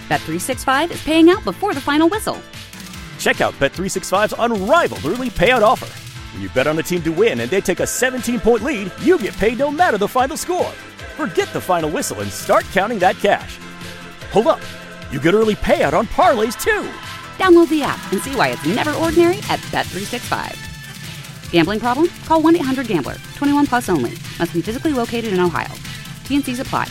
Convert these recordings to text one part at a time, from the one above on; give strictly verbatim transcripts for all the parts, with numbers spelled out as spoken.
Bet three sixty-five is paying out before the final whistle. Check out Bet three sixty-five's unrivaled early payout offer. When you bet on a team to win and they take a seventeen-point lead, you get paid no matter the final score. Forget the final whistle and start counting that cash. Hold up. You get early payout on parlays, too. Download the app and see why it's never ordinary at Bet three sixty-five. Gambling problem? Call one eight hundred gambler. twenty-one plus only. Must be physically located in Ohio. T N Cs apply.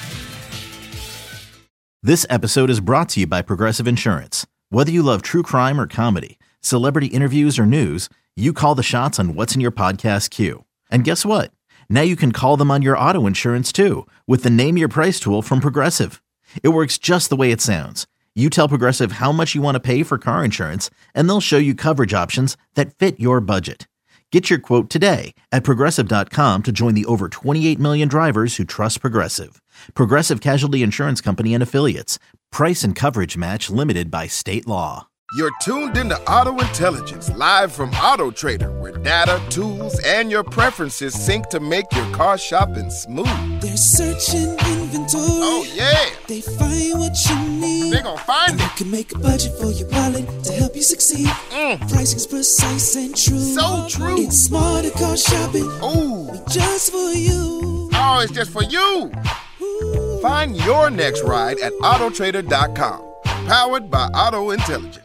This episode is brought to you by Progressive Insurance. Whether you love true crime or comedy, celebrity interviews or news, you call the shots on what's in your podcast queue. And guess what? Now you can call them on your auto insurance too with the Name Your Price tool from Progressive. It works just the way it sounds. You tell Progressive how much you want to pay for car insurance, and they'll show you coverage options that fit your budget. Get your quote today at Progressive dot com to join the over twenty-eight million drivers who trust Progressive. Progressive Casualty Insurance Company and Affiliates. Price and coverage match limited by state law. You're tuned into Auto Intelligence, live from Auto Trader, where data, tools, and your preferences sync to make your car shopping smooth. They're searching inventory. Oh, yeah. They find what you need. They're gonna find and it. You can make a budget for your wallet to help you succeed. Mm. Pricing's precise and true. So true. It's smarter car shopping. Ooh. Just for you. Oh, it's just for you. Ooh. Find your next ride at Auto Trader dot com. Powered by Auto Intelligence.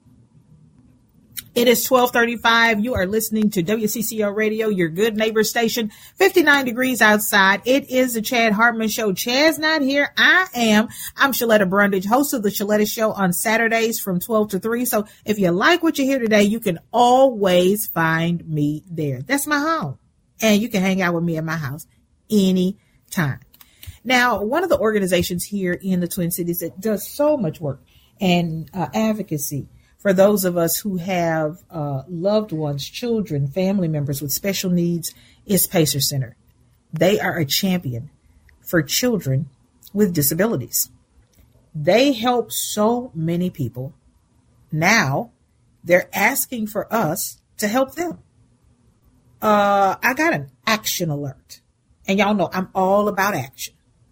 It is twelve thirty-five. You are listening to W C C O Radio, your good neighbor station. fifty-nine degrees outside. It is the Chad Hartman Show. Chad's not here. I am. I'm Shaletta Brundage, host of the Shaletta Show on Saturdays from twelve to three. So if you like what you hear today, you can always find me there. That's my home. And you can hang out with me at my house anytime. Now, one of the organizations here in the Twin Cities that does so much work and uh, advocacy for those of us who have uh, loved ones, children, family members with special needs is Pacer Center. They are a champion for children with disabilities. They help so many people. Now they're asking for us to help them. Uh, I got an action alert. And y'all know I'm all about action.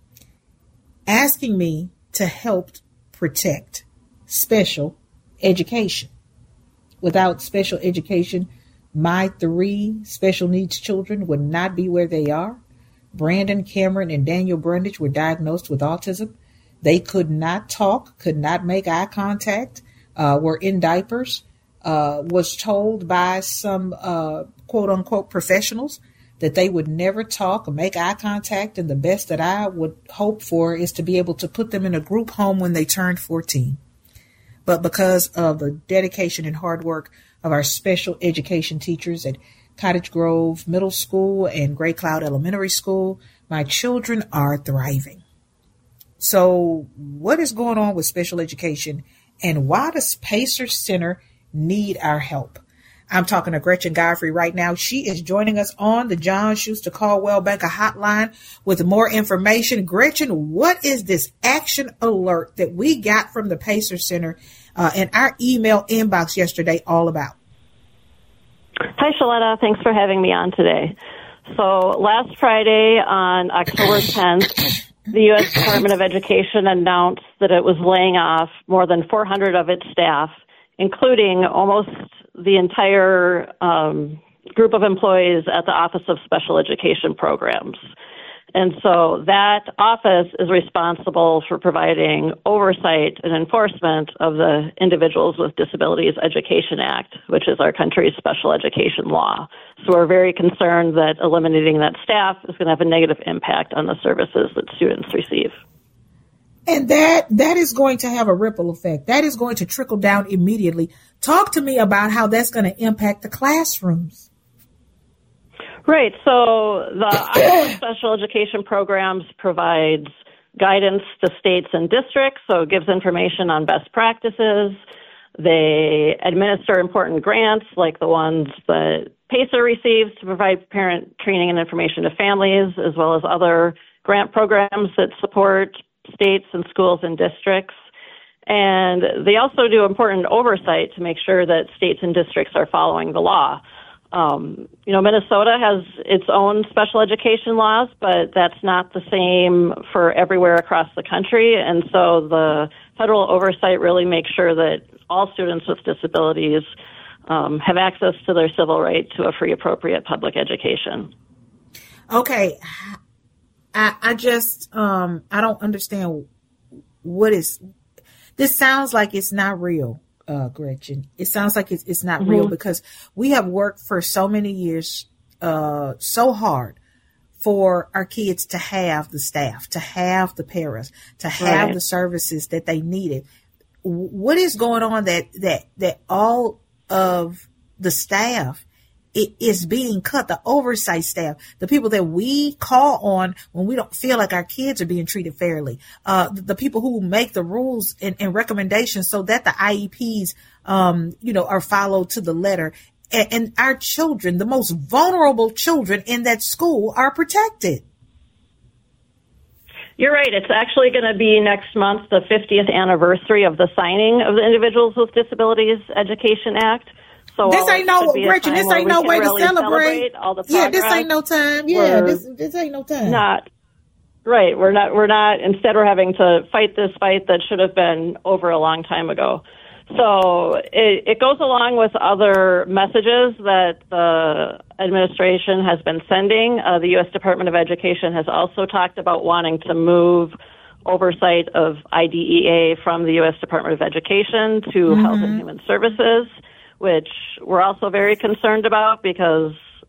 Asking me to help protect special education. Without special education, my three special needs children would not be where they are. Brandon, Cameron, and Daniel Brundage were diagnosed with autism. They could not talk, could not make eye contact, uh, were in diapers, uh, was told by some uh, quote unquote professionals that they would never talk or make eye contact. And the best that I would hope for is to be able to put them in a group home when they turned fourteen. But because of the dedication and hard work of our special education teachers at Cottage Grove Middle School and Gray Cloud Elementary School, my children are thriving. So what is going on with special education, and why does Pacer Center need our help? I'm talking to Gretchen Godfrey right now. She is joining us on the John Schuster Caldwell Banker Hotline with more information. Gretchen, what is this action alert that we got from the Pacer Center uh, in our email inbox yesterday all about? Hi, Shaletta. Thanks for having me on today. So last Friday on October tenth, the U S Department of Education announced that it was laying off more than four hundred of its staff, including almost the entire um, group of employees at the Office of Special Education Programs. And so that office is responsible for providing oversight and enforcement of the Individuals with Disabilities Education Act, which is our country's special education law. So we're very concerned that eliminating that staff is going to have a negative impact on the services that students receive. And that that is going to have a ripple effect. That is going to trickle down immediately. Talk to me about how that's going to impact the classrooms. Right. So the Office of Special Education Programs provides guidance to states and districts, so it gives information on best practices. They administer important grants like the ones that PACER receives to provide parent training and information to families, as well as other grant programs that support states and schools and districts. And they also do important oversight to make sure that states and districts are following the law. Um, you know, Minnesota has its own special education laws, but that's not the same for everywhere across the country. And so the federal oversight really makes sure that all students with disabilities um, have access to their civil right to a free, appropriate public education. Okay. I, I just, um, I don't understand what is, this sounds like it's not real, uh, Gretchen. It sounds like it's, it's not mm-hmm. real because we have worked for so many years, uh, so hard for our kids to have the staff, to have the parents, to have right. the services that they needed. What is going on that, that, that all of the staff it is being cut, the oversight staff, the people that we call on when we don't feel like our kids are being treated fairly, uh, the, the people who make the rules and, and recommendations so that the I E Ps, um, you know, are followed to the letter. And, and our children, the most vulnerable children in that school, are protected. You're right. It's actually going to be next month, the fiftieth anniversary of the signing of the Individuals with Disabilities Education Act. So this ain't no, Gretchen, this ain't no way to really celebrate. celebrate all the yeah, this ain't no time. Yeah, this this ain't no time. Not right. We're not. We're not. Instead, we're having to fight this fight that should have been over a long time ago. So it, it goes along with other messages that the administration has been sending. Uh, the U S Department of Education has also talked about wanting to move oversight of I D E A from the U S Department of Education to mm-hmm. Health and Human Services, which we're also very concerned about because,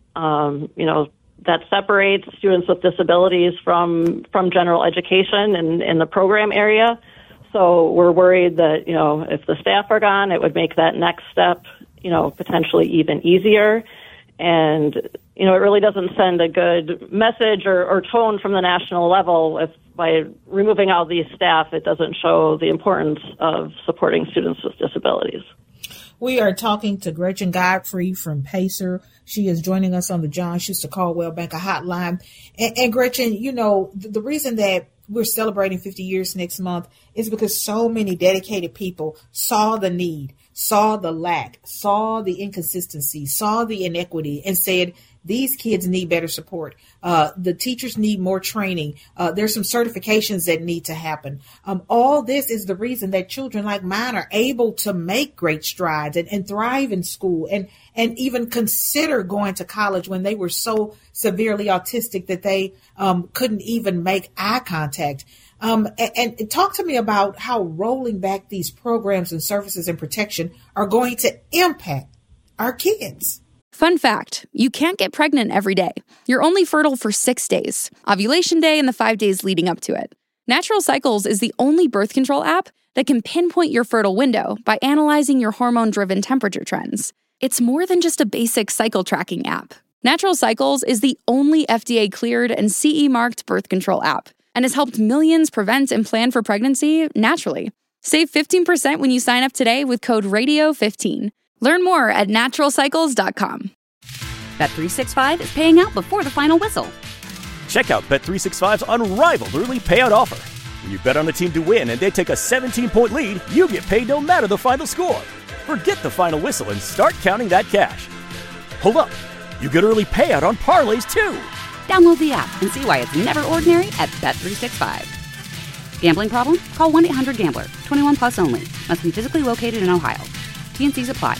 um, you know, that separates students with disabilities from from general education and in the program area. So we're worried that, you know, if the staff are gone, it would make that next step, you know, potentially even easier. And, you know, it really doesn't send a good message or, or tone from the national level if by removing all these staff, it doesn't show the importance of supporting students with disabilities. We are talking to Gretchen Godfrey from PACER. She is joining us on the John Schuster Caldwell Banker Hotline. And, and Gretchen, you know, the, the reason that we're celebrating fifty years next month is because so many dedicated people saw the need, saw the lack, saw the inconsistency, saw the inequity, and said, these kids need better support. Uh, the teachers need more training. Uh, there's some certifications that need to happen. Um, all this is the reason that children like mine are able to make great strides and, and thrive in school and, and even consider going to college when they were so severely autistic that they um, couldn't even make eye contact. Um, and, and talk to me about how rolling back these programs and services and protection are going to impact our kids. Fun fact, you can't get pregnant every day. You're only fertile for six days, ovulation day and the five days leading up to it. Natural Cycles is the only birth control app that can pinpoint your fertile window by analyzing your hormone-driven temperature trends. It's more than just a basic cycle tracking app. Natural Cycles is the only F D A-cleared and C E-marked birth control app and has helped millions prevent and plan for pregnancy naturally. Save fifteen percent when you sign up today with code radio fifteen. Learn more at natural cycles dot com. Bet three sixty-five is paying out before the final whistle. Check out Bet three sixty-five's unrivaled early payout offer. When you bet on a team to win and they take a seventeen-point lead, you get paid no matter the final score. Forget the final whistle and start counting that cash. Hold up. You get early payout on parlays, too. Download the app and see why it's never ordinary at Bet three sixty-five. Gambling problem? Call one eight hundred gambler. twenty-one plus only. Must be physically located in Ohio. T N Cs apply.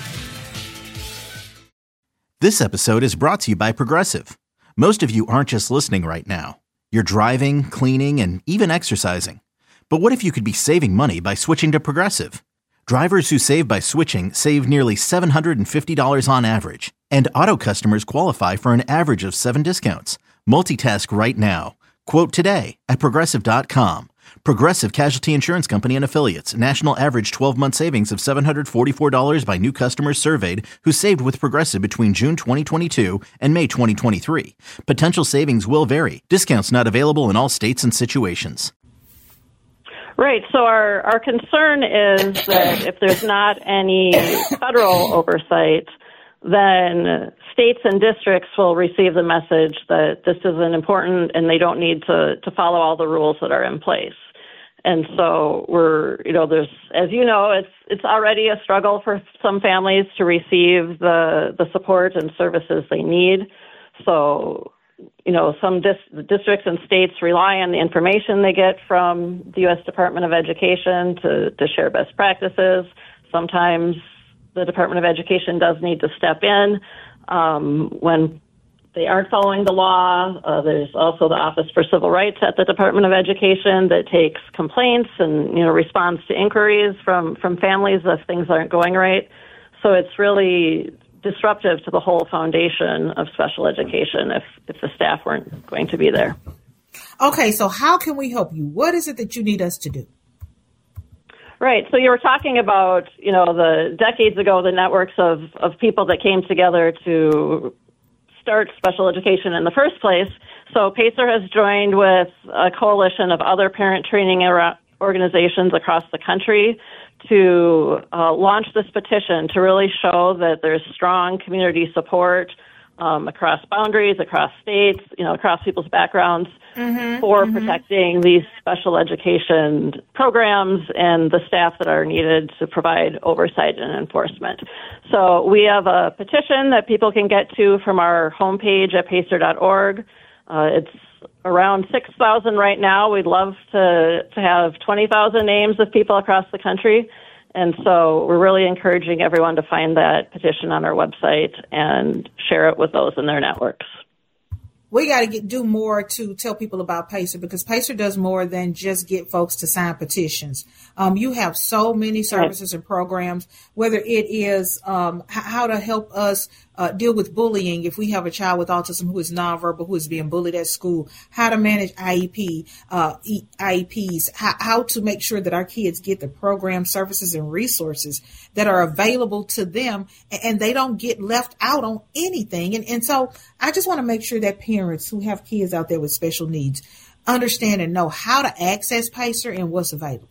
This episode is brought to you by Progressive. Most of you aren't just listening right now. You're driving, cleaning, and even exercising. But what if you could be saving money by switching to Progressive? Drivers who save by switching save nearly seven hundred fifty dollars on average. And auto customers qualify for an average of seven discounts. Multitask right now. Quote today at progressive dot com. Progressive Casualty Insurance Company and Affiliates. National average twelve-month savings of seven hundred forty-four dollars by new customers surveyed who saved with Progressive between June twenty twenty-two and May twenty twenty-three. Potential savings will vary. Discounts not available in all states and situations. Right. So our, our concern is that if there's not any federal oversight, then states and districts will receive the message that this isn't important and they don't need to, to follow all the rules that are in place. And so we're, you know, there's, as you know, it's it's already a struggle for some families to receive the the support and services they need. So, you know, some dis- districts and states rely on the information they get from the U S Department of Education to, to share best practices. Sometimes the Department of Education does need to step in um, when they aren't following the law. Uh, there's also the Office for Civil Rights at the Department of Education that takes complaints and, you know, responds to inquiries from, from families if things aren't going right. So it's really disruptive to the whole foundation of special education if, if the staff weren't going to be there. Okay, so how can we help you? What is it that you need us to do? Right. So you were talking about, you know, the decades ago, the networks of, of people that came together to start special education in the first place. So PACER has joined with a coalition of other parent training organizations across the country to uh, launch this petition to really show that there's strong community support um, across boundaries, across states, you know, across people's backgrounds mm-hmm, for mm-hmm. protecting these special education programs and the staff that are needed to provide oversight and enforcement. So we have a petition that people can get to from our homepage at pacer dot org. Uh, it's around six thousand right now. We'd love to, to have twenty thousand names of people across the country. And so we're really encouraging everyone to find that petition on our website and share it with those in their networks. We got to get do more to tell people about PACER, because PACER does more than just get folks to sign petitions. Um, you have so many services and programs, whether it is um, h- how to help us uh, deal with bullying if we have a child with autism who is nonverbal, who is being bullied at school, how to manage I E P, uh, I E Ps, how, how to make sure that our kids get the program services and resources that are available to them and, and they don't get left out on anything. And, and so I just want to make sure that parents who have kids out there with special needs understand and know how to access PACER and what's available.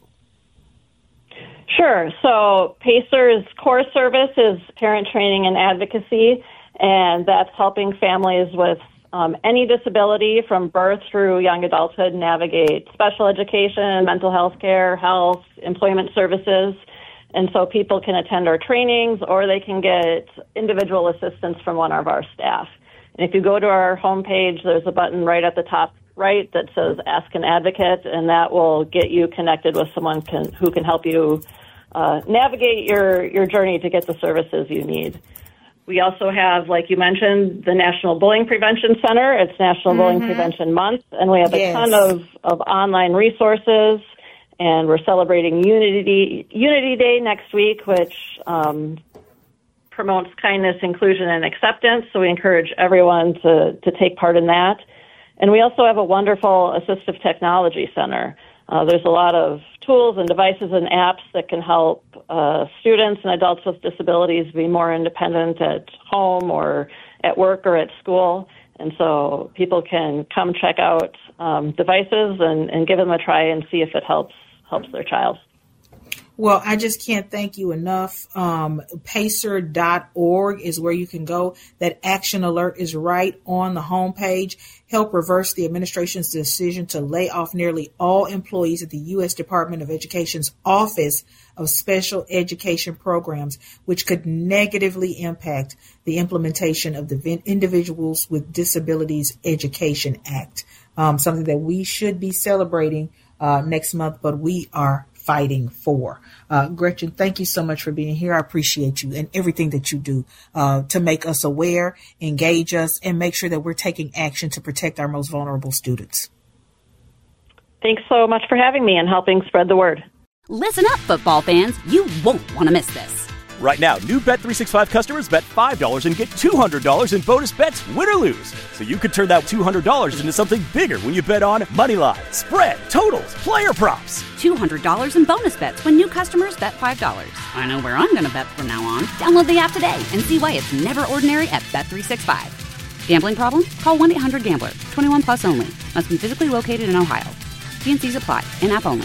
Sure. So PACER's core service is parent training and advocacy, and that's helping families with um, any disability from birth through young adulthood navigate special education, mental health care, health, employment services. And so people can attend our trainings or they can get individual assistance from one of our staff. And if you go to our homepage, there's a button right at the top right that says Ask an Advocate, and that will get you connected with someone can, who can help you uh, navigate your, your journey to get the services you need. We also have, like you mentioned, the National Bullying Prevention Center. It's National mm-hmm. Bullying Prevention Month, and we have yes. a ton of, of online resources, and we're celebrating Unity, Unity Day next week, which um, promotes kindness, inclusion, and acceptance. So we encourage everyone to, to take part in that. And we also have a wonderful assistive technology center. Uh, there's a lot of tools and devices and apps that can help uh, students and adults with disabilities be more independent at home or at work or at school. And so people can come check out um, devices and, and give them a try and see if it helps helps their child. Well, I just can't thank you enough. Um, pacer dot org is where you can go. That action alert is right on the homepage. Help reverse the administration's decision to lay off nearly all employees at the U S Department of Education's Office of Special Education Programs, which could negatively impact the implementation of the Individuals with Disabilities Education Act, um, something that we should be celebrating uh, next month, but we are fighting for. Uh, Gretchen, thank you so much for being here. I appreciate you and everything that you do uh, to make us aware, engage us, and make sure that we're taking action to protect our most vulnerable students. Thanks so much for having me and helping spread the word. Listen up, football fans. You won't want to miss this. Right now, new Bet three sixty-five customers bet five dollars and get two hundred dollars in bonus bets, win or lose. So you could turn that two hundred dollars into something bigger when you bet on money line, spread, totals, player props. two hundred dollars in bonus bets when new customers bet five dollars. I know where I'm going to bet from now on. Download the app today and see why it's never ordinary at Bet three sixty-five. Gambling problem? Call one eight hundred gambler. twenty-one plus only. Must be physically located in Ohio. T and C's apply. In-app only.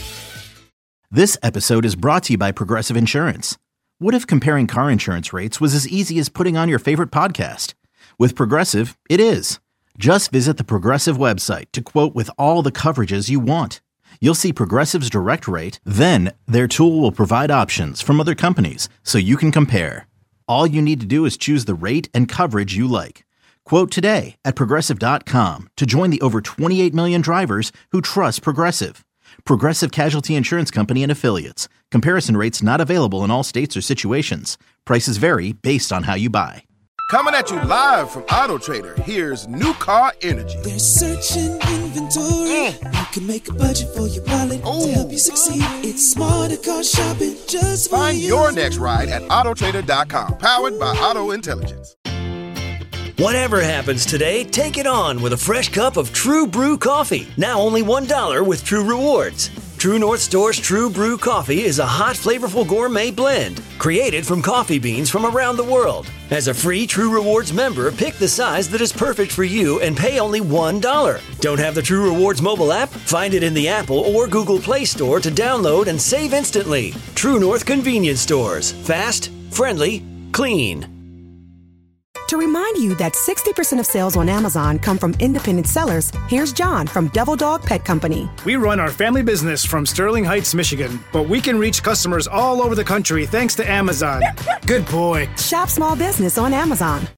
This episode is brought to you by Progressive Insurance. What if comparing car insurance rates was as easy as putting on your favorite podcast? With Progressive, it is. Just visit the Progressive website to quote with all the coverages you want. You'll see Progressive's direct rate, then their tool will provide options from other companies so you can compare. All you need to do is choose the rate and coverage you like. Quote today at Progressive dot com to join the over twenty-eight million drivers who trust Progressive. Progressive Casualty Insurance Company and Affiliates. Comparison rates not available in all states or situations. Prices vary based on how you buy. Coming at you live from Auto Trader, here's New Car Energy. They're searching inventory. Mm. You can make a budget for your wallet Ooh. to help you succeed. It's smarter car shopping just for Find you. your next ride at Auto Trader dot com. Powered by Auto Intelligence. Whatever happens today, take it on with a fresh cup of True Brew coffee. Now only one dollar with True Rewards. True North Store's True Brew coffee is a hot, flavorful gourmet blend created from coffee beans from around the world. As a free True Rewards member, pick the size that is perfect for you and pay only one dollar. Don't have the True Rewards mobile app? Find it in the Apple or Google Play Store to download and save instantly. True North Convenience Stores. Fast, friendly, clean. To remind you that sixty percent of sales on Amazon come from independent sellers, here's John from Devil Dog Pet Company. We run our family business from Sterling Heights, Michigan, but we can reach customers all over the country thanks to Amazon. Good boy. Shop small business on Amazon.